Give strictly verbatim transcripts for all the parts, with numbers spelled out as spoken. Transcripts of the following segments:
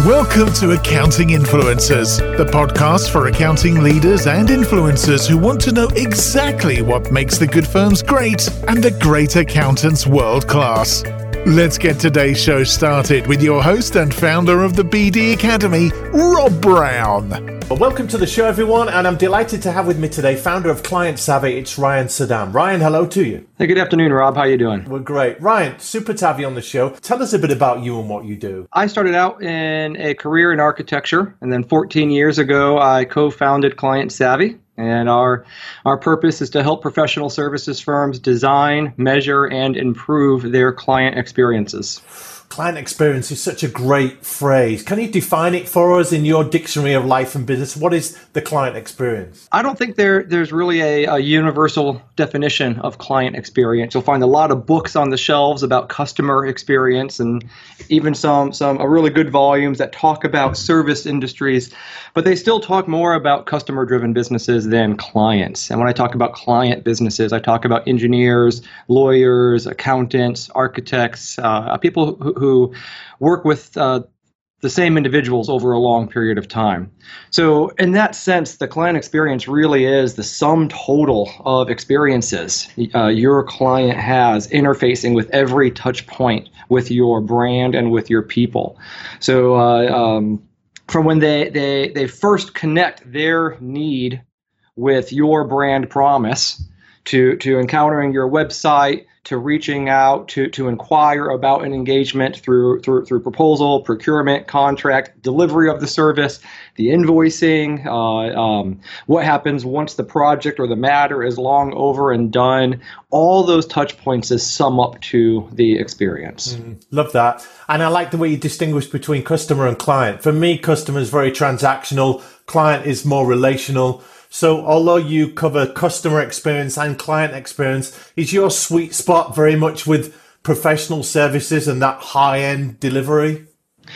Welcome to Accounting Influencers, the podcast for accounting leaders and influencers who want to know exactly what makes the good firms great and the great accountants world class. Let's get today's show started with your host and founder of the B D Academy, Rob Brown. Well, welcome to the show, everyone, and I'm delighted to have with me today founder of Client Savvy. It's Ryan Saddam. Ryan, hello to you. Hey, good afternoon, Rob. How you doing? We're great. Ryan, super to have you on the show. Tell us a bit about you and what you do. I started out in a career in architecture, and then fourteen years ago, I co-founded Client Savvy. And our our purpose is to help professional services firms design, measure, and improve their client experiences. Client experience is such a great phrase. Can you define it for us in your dictionary of life and business? What is the client experience? I don't think there there's really a, a universal definition of client experience. You'll find a lot of books on the shelves about customer experience and even some some uh, really good volumes that talk about service industries, but they still talk more about customer-driven businesses than clients. And when I talk about client businesses, I talk about engineers, lawyers, accountants, architects, uh, people who, who work with uh, the same individuals over a long period of time. So in that sense, the client experience really is the sum total of experiences uh, your client has interfacing with every touch point with your brand and with your people. So uh, um, from when they, they, they first connect their need with your brand promise to, to encountering your website, to reaching out to, to inquire about an engagement through, through through proposal, procurement, contract, delivery of the service, the invoicing, uh, um, what happens once the project or the matter is long over and done. All those touch points is sum up to the experience. Mm, love that. And I like the way you distinguish between customer and client. For me, customer is very transactional. Client is more relational. So although you cover customer experience and client experience, is your sweet spot very much with professional services and that high-end delivery?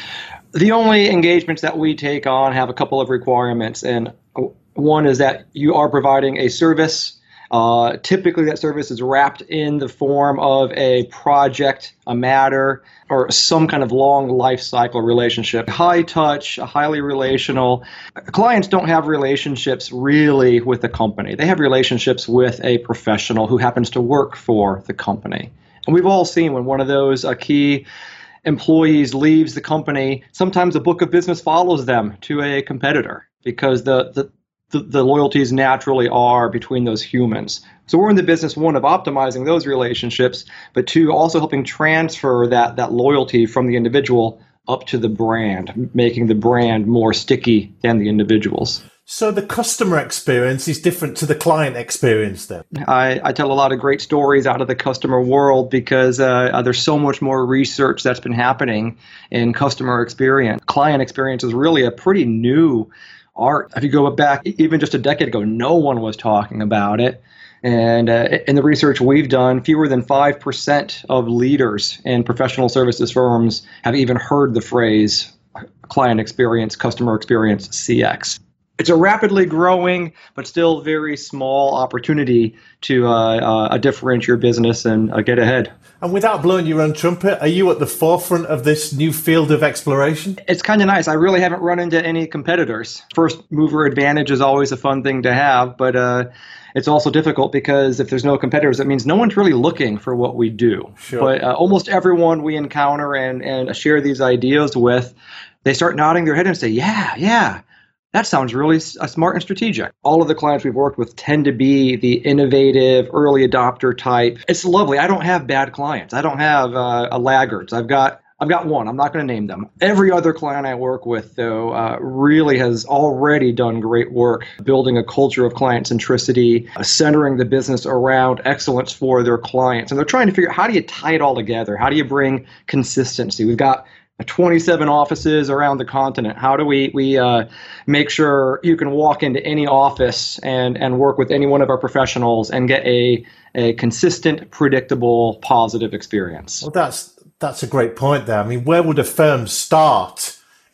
The only engagements that we take on have a couple of requirements. And one is that you are providing a service. Uh, typically, that service is wrapped in the form of a project, a matter, or some kind of long life cycle relationship. High touch, highly relational. Clients don't have relationships really with the company. They have relationships with a professional who happens to work for the company. And we've all seen when one of those uh, key employees leaves the company, sometimes a book of business follows them to a competitor because the, the The, the loyalties naturally are between those humans. So we're in the business, one, of optimizing those relationships, but two, also helping transfer that, that loyalty from the individual up to the brand, making the brand more sticky than the individuals. So the customer experience is different to the client experience then? I, I tell a lot of great stories out of the customer world because uh, there's so much more research that's been happening in customer experience. Client experience is really a pretty new art. If you go back even just a decade ago, no one was talking about it. And uh, in the research we've done, fewer than five percent of leaders in professional services firms have even heard the phrase client experience, customer experience, C X. It's a rapidly growing, but still very small opportunity to uh, uh, differentiate your business and uh, get ahead. And without blowing your own trumpet, are you at the forefront of this new field of exploration? It's kind of nice. I really haven't run into any competitors. First mover advantage is always a fun thing to have, but uh, it's also difficult because if there's no competitors, that means no one's really looking for what we do. Sure. But uh, almost everyone we encounter and, and share these ideas with, they start nodding their head and say, yeah, yeah. That sounds really smart and strategic. All of the clients we've worked with tend to be the innovative, early adopter type. It's lovely. I don't have bad clients. I don't have uh, a laggards. I've got I've got one. I'm not going to name them. Every other client I work with, though, uh, really has already done great work building a culture of client centricity, uh, centering the business around excellence for their clients. And they're trying to figure out how do you tie it all together? How do you bring consistency? We've got twenty-seven offices around the continent. How do we we uh, make sure you can walk into any office and, and work with any one of our professionals and get a, a consistent, predictable, positive experience? Well, that's that's a great point there. I mean, where would a firm start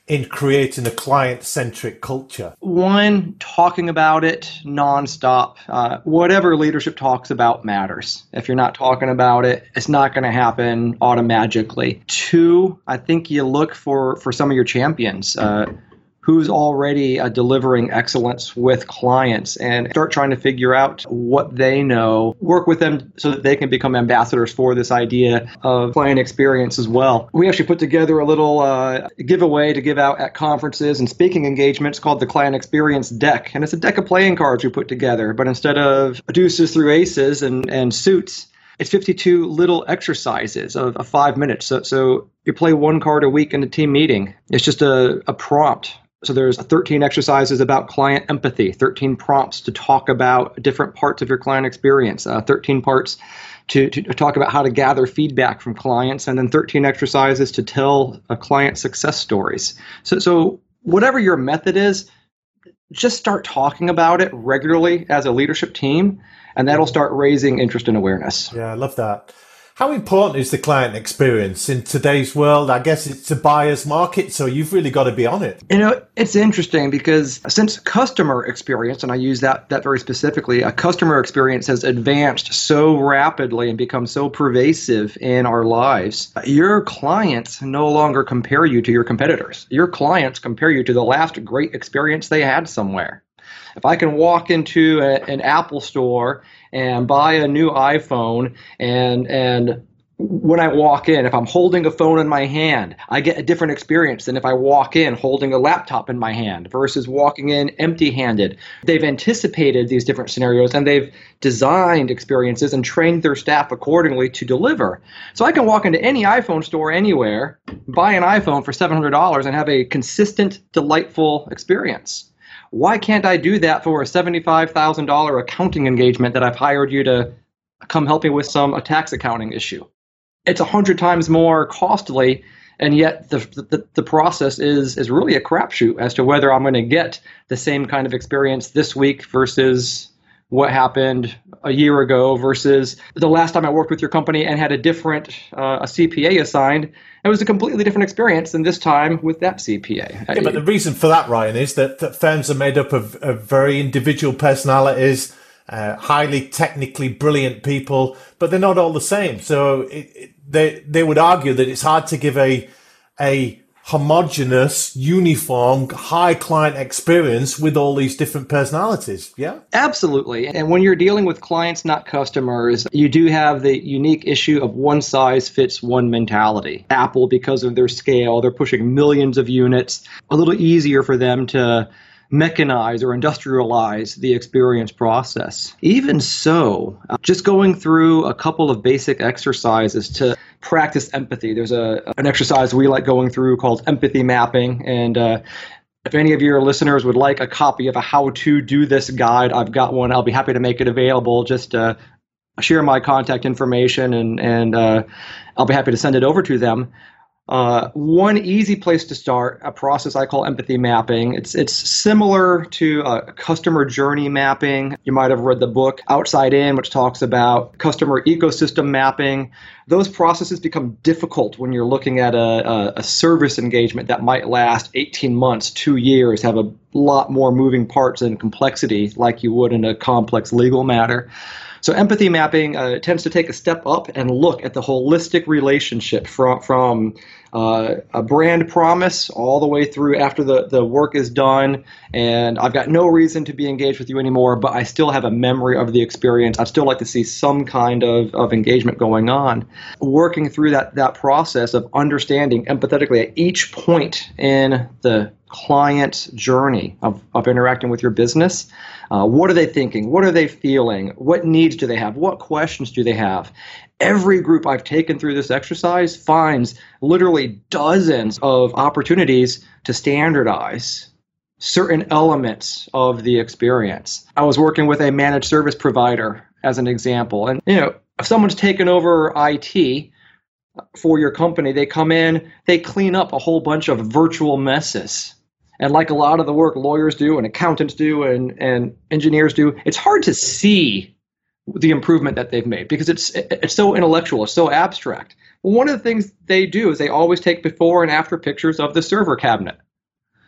in creating a client-centric culture? One, talking about it nonstop. Uh, whatever leadership talks about matters. If you're not talking about it, it's not going to happen automagically. Two, I think you look for, for some of your champions. Uh, who's already uh, delivering excellence with clients, and start trying to figure out what they know, work with them so that they can become ambassadors for this idea of client experience as well. We actually put together a little uh, giveaway to give out at conferences and speaking engagements called the Client Experience Deck. And it's a deck of playing cards we put together, but instead of deuces through aces and, and suits, it's fifty-two little exercises of, of five minutes. So, so you play one card a week in a team meeting. It's just a, a prompt. So there's thirteen exercises about client empathy, thirteen prompts to talk about different parts of your client experience, uh, thirteen parts to, to talk about how to gather feedback from clients, and then thirteen exercises to tell uh, client success stories. So, so whatever your method is, just start talking about it regularly as a leadership team, and that'll start raising interest and awareness. Yeah, I love that. How important is the client experience in today's world? I guess it's a buyer's market, so you've really got to be on it. You know, it's interesting because since customer experience, and I use that that very specifically, a customer experience has advanced so rapidly and become so pervasive in our lives, your clients no longer compare you to your competitors. Your clients compare you to the last great experience they had somewhere. If I can walk into a, an Apple store and buy a new iPhone, and and when I walk in, if I'm holding a phone in my hand, I get a different experience than if I walk in holding a laptop in my hand versus walking in empty-handed. They've anticipated these different scenarios, and they've designed experiences and trained their staff accordingly to deliver. So I can walk into any iPhone store anywhere, buy an iPhone for seven hundred dollars, and have a consistent, delightful experience. Why can't I do that for a seventy-five thousand dollars accounting engagement that I've hired you to come help me with some a tax accounting issue? It's a hundred times more costly, and yet the, the the process is is really a crapshoot as to whether I'm going to get the same kind of experience this week versus what happened a year ago versus the last time I worked with your company and had a different uh, a C P A assigned. It was a completely different experience than this time with that C P A. Yeah, but the reason for that, Ryan, is that, that firms are made up of, of very individual personalities, uh, highly technically brilliant people, but they're not all the same. So it, it, they they would argue that it's hard to give a a homogeneous, uniform, high client experience with all these different personalities. Yeah, absolutely. And when you're dealing with clients, not customers, you do have the unique issue of one size fits one mentality. Apple, because of their scale, they're pushing millions of units. A little easier for them to mechanize or industrialize the experience process. Even so, uh, just going through a couple of basic exercises to practice empathy. There's a an exercise we like going through called empathy mapping, and uh, if any of your listeners would like a copy of a how to do this guide, I've got one. I'll be happy to make it available. Just uh, share my contact information, and and uh, I'll be happy to send it over to them. Uh, one easy place to start, a process I call empathy mapping. It's it's similar to uh, customer journey mapping. You might have read the book Outside In, which talks about customer ecosystem mapping. Those processes become difficult when you're looking at a, a, a service engagement that might last eighteen months, two years, have a lot more moving parts and complexity like you would in a complex legal matter. So empathy mapping uh, tends to take a step up and look at the holistic relationship from, from uh, a brand promise all the way through after the, the work is done, and I've got no reason to be engaged with you anymore, but I still have a memory of the experience. I'd still like to see some kind of, of engagement going on. Working through that, that process of understanding empathetically at each point in the client's journey of, of interacting with your business. Uh, what are they thinking? What are they feeling? What needs do they have? What questions do they have? Every group I've taken through this exercise finds literally dozens of opportunities to standardize certain elements of the experience. I was working with a managed service provider as an example. And, you know, if someone's taken over I T for your company, they come in, they clean up a whole bunch of virtual messes. And like a lot of the work lawyers do and accountants do and, and engineers do, it's hard to see the improvement that they've made because it's it's so intellectual, it's so abstract. Well, one of the things they do is they always take before and after pictures of the server cabinet.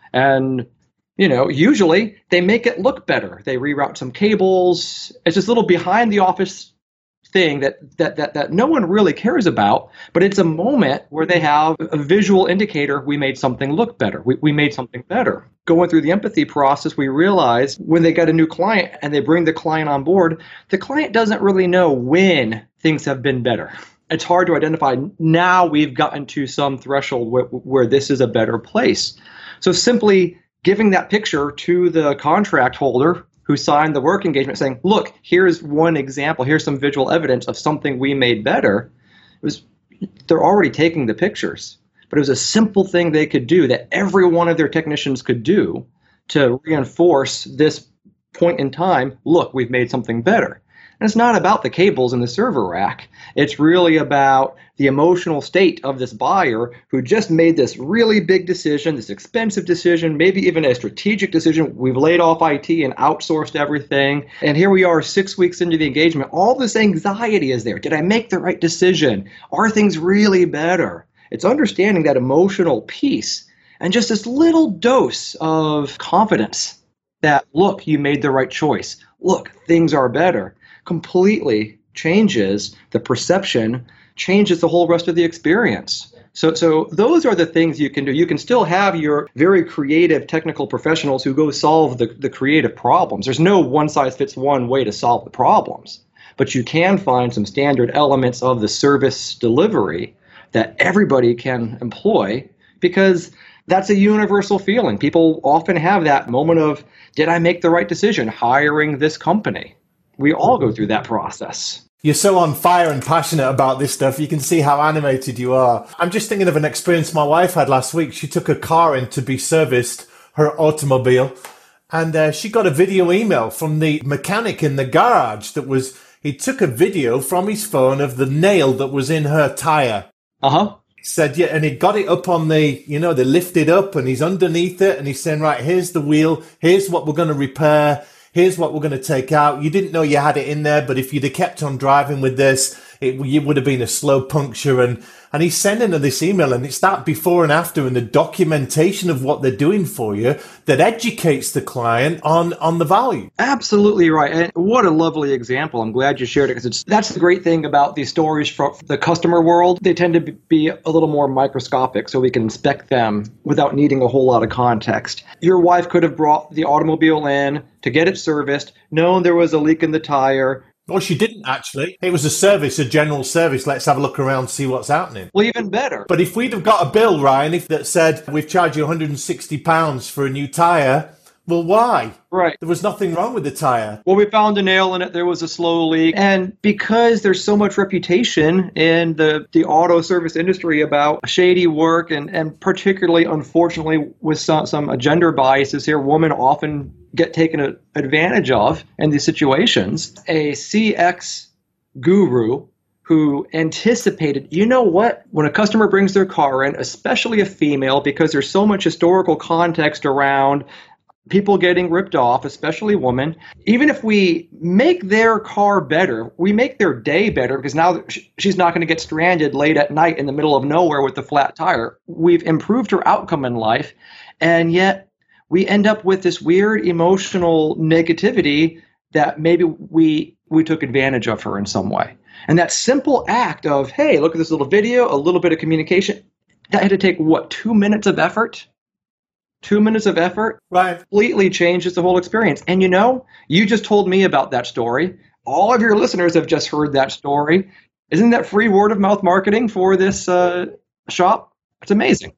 And, you know, usually they make it look better. They reroute some cables. It's this little behind the office thing that, that that that no one really cares about, but it's a moment where they have a visual indicator. We made something look better. We, we made something better. Going through the empathy process, we realize when they get a new client and they bring the client on board, the client doesn't really know when things have been better. It's hard to identify. Now we've gotten to some threshold where, where this is a better place. So simply giving that picture to the contract holder who signed the work engagement saying, look, here's one example, here's some visual evidence of something we made better. It was, they're already taking the pictures, but it was a simple thing they could do that every one of their technicians could do to reinforce this point in time. Look, we've made something better. And it's not about the cables in the server rack. It's really about the emotional state of this buyer who just made this really big decision, this expensive decision, maybe even a strategic decision. We've laid off I T and outsourced everything. And here we are six weeks into the engagement. All this anxiety is there. Did I make the right decision? Are things really better? It's understanding that emotional piece and just this little dose of confidence that, look, you made the right choice. Look, things are better. Completely changes the perception, changes the whole rest of the experience. So, so those are the things you can do. You can still have your very creative technical professionals who go solve the, the creative problems. There's no one-size-fits-one way to solve the problems, but you can find some standard elements of the service delivery that everybody can employ because that's a universal feeling. People often have that moment of, did I make the right decision hiring this company? We all go through that process. You're so on fire and passionate about this stuff. You can see how animated you are. I'm just thinking of an experience my wife had last week. She took a car in to be serviced, her automobile, and uh, she got a video email from the mechanic in the garage that was, he took a video from his phone of the nail that was in her tire. Uh-huh. He said, yeah, and he got it up on the, you know, they lifted up and he's underneath it and he's saying, right, here's the wheel. Here's what we're going to repair. Here's what we're going to take out. You didn't know you had it in there, but if you'd have kept on driving with this, it, it would have been a slow puncture. And, and he's sending her this email, and it's that before and after and the documentation of what they're doing for you that educates the client on, on the value. Absolutely right. And what a lovely example. I'm glad you shared it because it's that's the great thing about these stories from the customer world. They tend to be a little more microscopic so we can inspect them without needing a whole lot of context. Your wife could have brought the automobile in to get it serviced, known there was a leak in the tire. Well, she didn't actually. It was a service, a general service. Let's have a look around, see what's happening. Well, even better. But if we'd have got a bill, Ryan, if that said, we've charged you one hundred sixty pounds for a new tyre, well, why? Right. There was nothing wrong with the tyre. Well, we found a nail in it. There was a slow leak. And because there's so much reputation in the, the auto service industry about shady work and, and particularly, unfortunately, with some, some gender biases here, women often get taken advantage of in these situations. A C X guru who anticipated, you know what, when a customer brings their car in, especially a female, because there's so much historical context around people getting ripped off, especially women, even if we make their car better, we make their day better because now she's not going to get stranded late at night in the middle of nowhere with the flat tire. We've improved her outcome in life, and yet we end up with this weird emotional negativity that maybe we we took advantage of her in some way. And that simple act of, hey, look at this little video, a little bit of communication, that had to take, what, two minutes of effort? Two minutes of effort right. completely changes the whole experience. And you know, you just told me about that story. All of your listeners have just heard that story. Isn't that free word of mouth marketing for this uh, shop? It's amazing.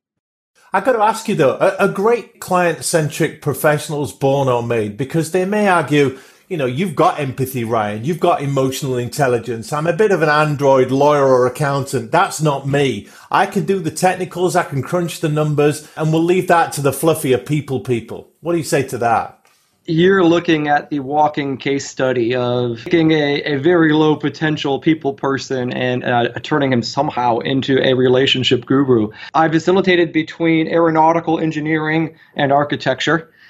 I got to ask you though, a, a great client-centric professionals born or made, because they may argue, you know, you've got empathy, Ryan. You've got emotional intelligence. I'm a bit of an android lawyer or accountant. That's not me. I can do the technicals. I can crunch the numbers, and we'll leave that to the fluffier people people. What do you say to that? You're looking at the walking case study of taking a, a very low potential people person and uh, turning him somehow into a relationship guru. I facilitated between aeronautical engineering and architecture.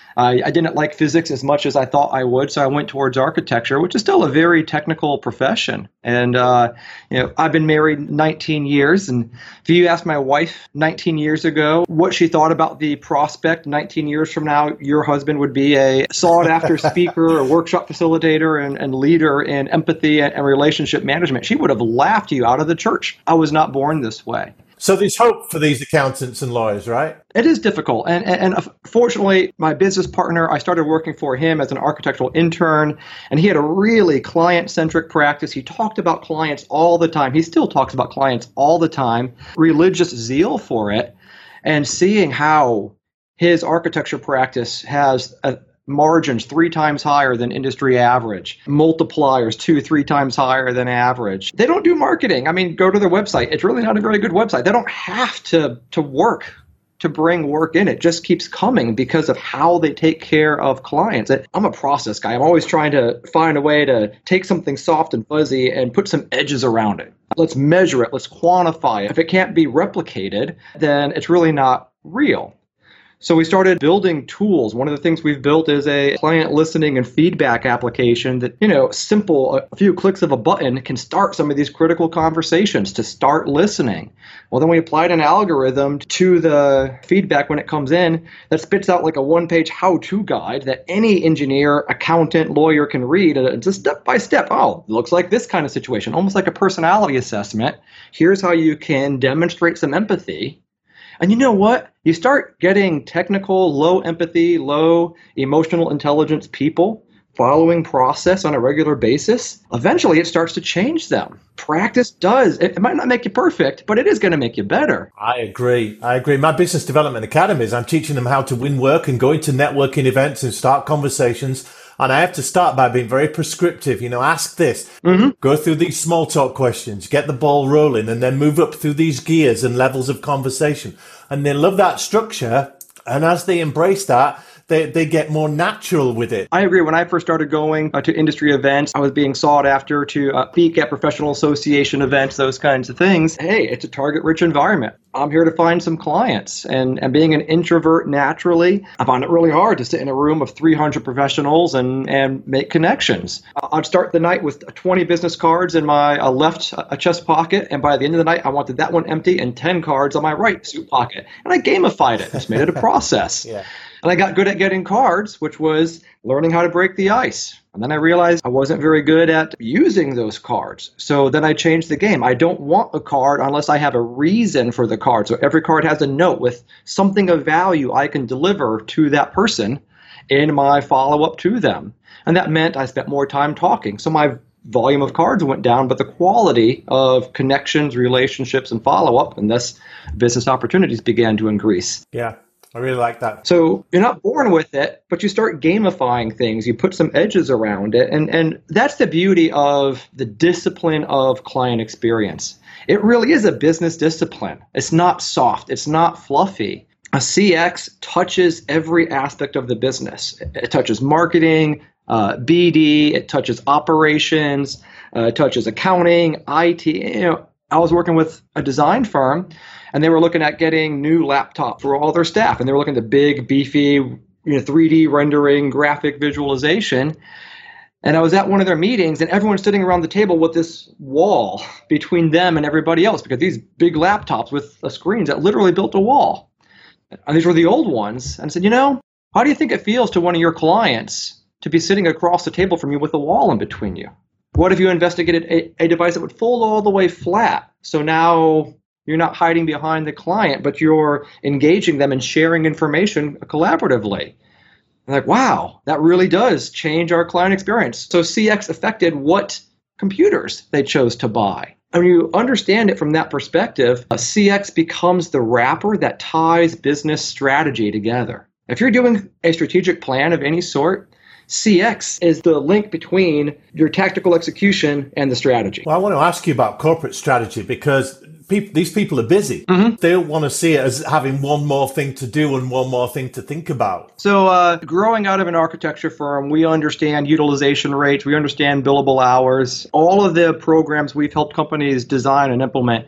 I, I didn't like physics as much as I thought I would, so I went towards architecture, which is still a very technical profession. And uh, you know, I've been married nineteen years, and if you asked my wife nineteen years ago what she thought about the prospect nineteen years from now, your husband would be a sought-after speaker, a workshop facilitator, and, and leader in empathy and, and relationship management, she would have laughed you out of the church. I was not born this way. So there's hope for these accountants and lawyers, right? It is difficult. And, and, and fortunately, my business partner, I started working for him as an architectural intern, and he had a really client-centric practice. He talked about clients all the time. He still talks about clients all the time, religious zeal for it, and seeing how his architecture practice has a margins three times higher than industry average, multipliers two, three times higher than average. They don't do marketing. I mean, go to their website. It's really not a very good website. They don't have to, to work to bring work in. It just keeps coming because of how they take care of clients. I'm a process guy. I'm always trying to find a way to take something soft and fuzzy and put some edges around it. Let's measure it. Let's quantify it. If it can't be replicated, then it's really not real. So we started building tools. One of the things we've built is a client listening and feedback application that, you know, simple, a few clicks of a button can start some of these critical conversations to start listening. Well, then we applied an algorithm to the feedback when it comes in that spits out like a one-page how-to guide that any engineer, accountant, lawyer can read. It's a step-by-step. Oh, it looks like this kind of situation, almost like a personality assessment. Here's how you can demonstrate some empathy. And you know what? You start getting technical, low empathy, low emotional intelligence people following process on a regular basis. Eventually, it starts to change them. Practice does. It, it might not make you perfect, but it is going to make you better. I agree. I agree. My business development academies, I'm teaching them how to win work and go into networking events and start conversations. And I have to start by being very prescriptive. You know, ask this, mm-hmm. Go through these small talk questions, get the ball rolling, and then move up through these gears and levels of conversation. And they love that structure. And as they embrace that, they, they get more natural with it. I agree. When I first started going uh, to industry events, I was being sought after to uh, speak at professional association events, those kinds of things. Hey, it's a target-rich environment. I'm here to find some clients. And, and being an introvert naturally, I found it really hard to sit in a room of three hundred professionals and, and make connections. I'd start the night with twenty business cards in my uh, left uh, chest pocket. And by the end of the night, I wanted that one empty and ten cards on my right suit pocket. And I gamified it. Just made it a process. Yeah. And I got good at getting cards, which was learning how to break the ice. And then I realized I wasn't very good at using those cards. So then I changed the game. I don't want a card unless I have a reason for the card. So every card has a note with something of value I can deliver to that person in my follow-up to them. And that meant I spent more time talking. So my volume of cards went down, but the quality of connections, relationships, and follow-up, and thus business opportunities began to increase. Yeah. I really like that. So you're not born with it, but you start gamifying things. You put some edges around it. And, and that's the beauty of the discipline of client experience. It really is a business discipline. It's not soft. It's not fluffy. A C X touches every aspect of the business. It touches marketing, uh, B D, it touches operations, uh, it touches accounting, I T. You know, I was working with a design firm, and they were looking at getting new laptops for all their staff. And they were looking at big, beefy, you know, three D rendering, graphic visualization. And I was at one of their meetings, and everyone's sitting around the table with this wall between them and everybody else, because these big laptops with uh, screens that literally built a wall. And these were the old ones. And I said, you know, how do you think it feels to one of your clients to be sitting across the table from you with a wall in between you? What if you investigated a, a device that would fold all the way flat? So now you're not hiding behind the client, but you're engaging them and sharing information collaboratively. I'm like, wow, that really does change our client experience. So C X affected what computers they chose to buy. And when you understand it from that perspective, a C X becomes the wrapper that ties business strategy together. If you're doing a strategic plan of any sort, C X is the link between your tactical execution and the strategy. Well, I want to ask you about corporate strategy, because people, these people are busy. Mm-hmm. They don't want to see it as having one more thing to do and one more thing to think about. So uh, growing out of an architecture firm, we understand utilization rates. We understand billable hours. All of the programs we've helped companies design and implement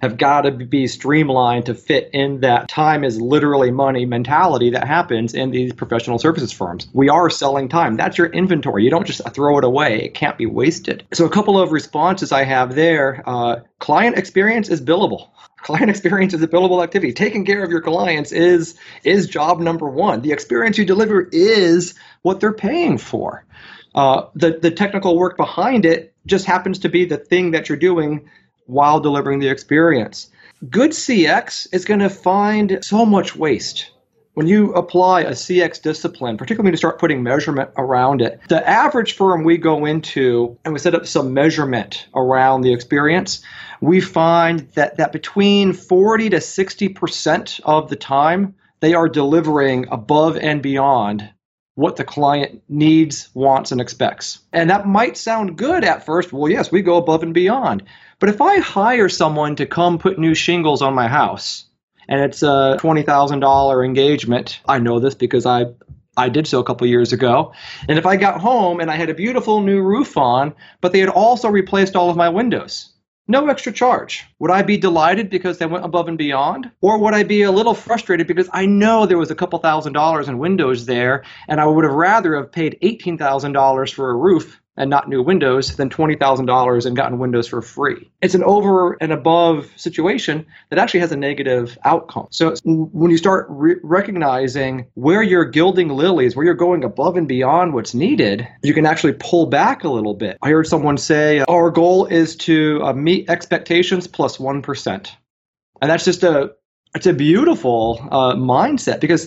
have got to be streamlined to fit in that time is literally money mentality that happens in these professional services firms. We are selling time. That's your inventory. You don't just throw it away. It can't be wasted. So a couple of responses I have there. Uh, client experience is billable. Client experience is a billable activity. Taking care of your clients is, is job number one. The experience you deliver is what they're paying for. Uh, the, the technical work behind it just happens to be the thing that you're doing while delivering the experience. Good C X is going to find so much waste. When you apply a C X discipline, particularly when you start putting measurement around it, the average firm we go into and we set up some measurement around the experience, we find that, that between forty to sixty percent of the time, they are delivering above and beyond what the client needs, wants, and expects. And that might sound good at first. Well, yes, we go above and beyond. But if I hire someone to come put new shingles on my house, and it's a twenty thousand dollars engagement, I know this because I I did so a couple years ago. And if I got home and I had a beautiful new roof on, but they had also replaced all of my windows, no extra charge. Would I be delighted because they went above and beyond? Or would I be a little frustrated because I know there was a couple thousand dollars in windows there, and I would have rather have paid eighteen thousand dollars for a roof and not new windows than twenty thousand dollars and gotten windows for free. It's an over and above situation that actually has a negative outcome. So when you start re- recognizing where you're gilding lilies, where you're going above and beyond what's needed, you can actually pull back a little bit. I heard someone say, our goal is to uh, meet expectations plus one percent. And that's just a, it's a beautiful uh, mindset, because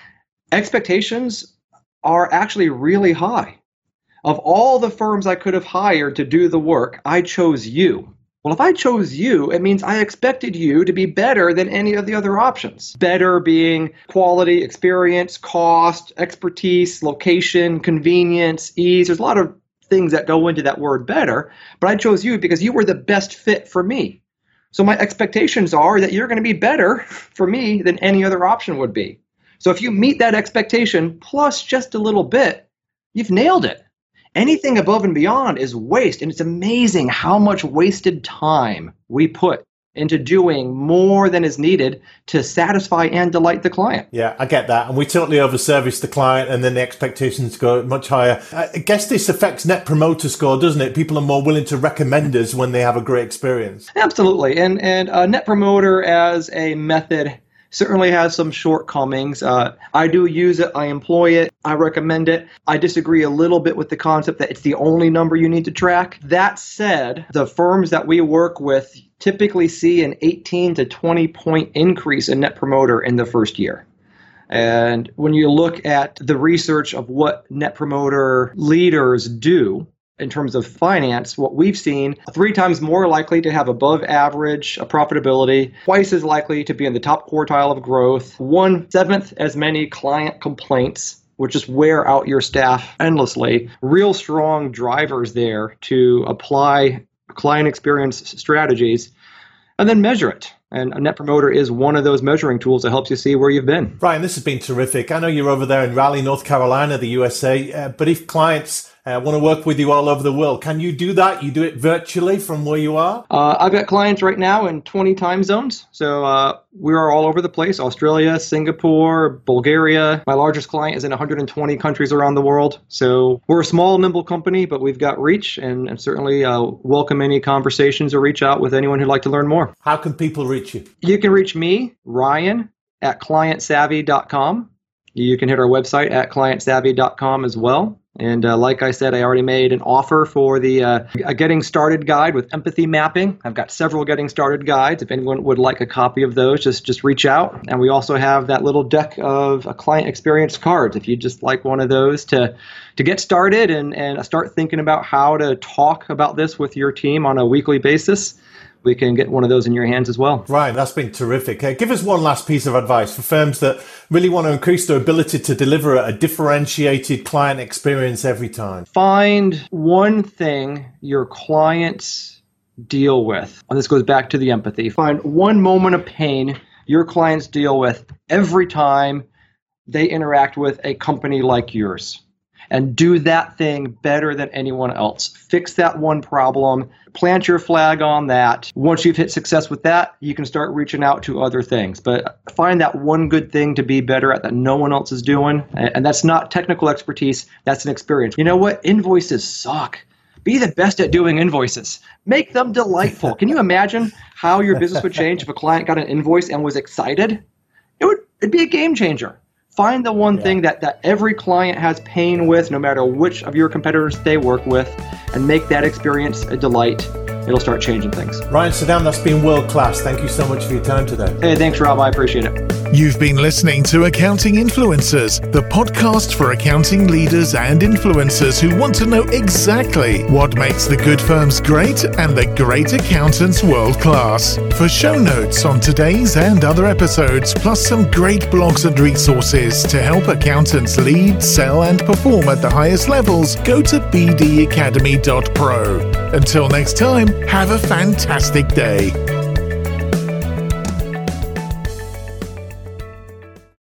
expectations are actually really high. Of all the firms I could have hired to do the work, I chose you. Well, if I chose you, it means I expected you to be better than any of the other options. Better being quality, experience, cost, expertise, location, convenience, ease. There's a lot of things that go into that word better, but I chose you because you were the best fit for me. So my expectations are that you're going to be better for me than any other option would be. So if you meet that expectation plus just a little bit, you've nailed it. Anything above and beyond is waste. And it's amazing how much wasted time we put into doing more than is needed to satisfy and delight the client. Yeah, I get that. And we totally overservice the client, and then the expectations go much higher. I guess this affects Net Promoter Score, doesn't it? People are more willing to recommend us when they have a great experience. Absolutely. And, and uh, Net Promoter as a method certainly has some shortcomings. Uh, I do use it. I employ it. I recommend it. I disagree a little bit with the concept that it's the only number you need to track. That said, the firms that we work with typically see an eighteen to twenty point increase in Net Promoter in the first year. And when you look at the research of what Net Promoter leaders do, in terms of finance, what we've seen, three times more likely to have above average profitability, twice as likely to be in the top quartile of growth, one seventh as many client complaints, which just wear out your staff endlessly. Real strong drivers there to apply client experience strategies and then measure it. And a Net Promoter is one of those measuring tools that helps you see where you've been. Brian, this has been terrific. I know you're over there in Raleigh, North Carolina, the U S A, uh, but if clients uh, want to work with you all over the world, can you do that? You do it virtually from where you are? Uh, I've got clients right now in twenty time zones. So uh, we are all over the place: Australia, Singapore, Bulgaria. My largest client is in one hundred twenty countries around the world. So we're a small, nimble company, but we've got reach, and, and certainly uh, welcome any conversations or reach out with anyone who'd like to learn more. How can people reach you? You can reach me, Ryan, at client savvy dot com. You can hit our website at client savvy dot com as well. And uh, like I said, I already made an offer for the uh, a Getting Started guide with empathy mapping. I've got several Getting Started guides. If anyone would like a copy of those, just, just reach out. And we also have that little deck of uh, client experience cards. If you'd just like one of those to, to get started and, and start thinking about how to talk about this with your team on a weekly basis, we can get one of those in your hands as well. Right, that's been terrific. Uh, give us one last piece of advice for firms that really want to increase their ability to deliver a differentiated client experience every time. Find one thing your clients deal with. And this goes back to the empathy. Find one moment of pain your clients deal with every time they interact with a company like yours. and do that thing better than anyone else. Fix that one problem, plant your flag on that. Once you've hit success with that, you can start reaching out to other things. But find that one good thing to be better at that no one else is doing. And that's not technical expertise, that's an experience. You know what? Invoices suck. Be the best at doing invoices. Make them delightful. Can you imagine how your business would change if a client got an invoice and was excited? It would it'd be a game changer. Find the one yeah. thing that, that every client has pain with, no matter which of your competitors they work with, and make that experience a delight. It'll start changing things. Ryan Saddam, that's been world class. Thank you so much for your time today. Hey, thanks, Rob. I appreciate it. You've been listening to Accounting Influencers, the podcast for accounting leaders and influencers who want to know exactly what makes the good firms great and the great accountants world class. For show notes on today's and other episodes, plus some great blogs and resources to help accountants lead, sell, and perform at the highest levels, go to b d academy dot pro. Until next time, have a fantastic day.